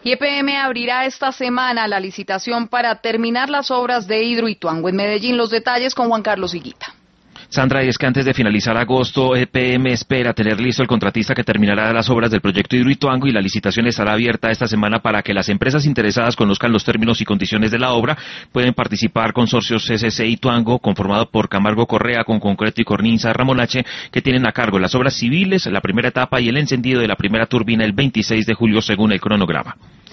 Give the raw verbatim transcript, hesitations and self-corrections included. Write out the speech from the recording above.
Y E P M abrirá esta semana la licitación para terminar las obras de Hidroituango en Medellín. Los detalles con Juan Carlos Higuita. Sandra, y es que antes de finalizar agosto, E P M espera tener listo el contratista que terminará las obras del proyecto Hidroituango y la licitación estará abierta esta semana para que las empresas interesadas conozcan los términos y condiciones de la obra. Pueden participar consorcios C C C Ituango, conformado por Camargo Correa, con Concreto y Cornisa Ramonache, que tienen a cargo las obras civiles, la primera etapa y el encendido de la primera turbina el veintiséis de julio según el cronograma.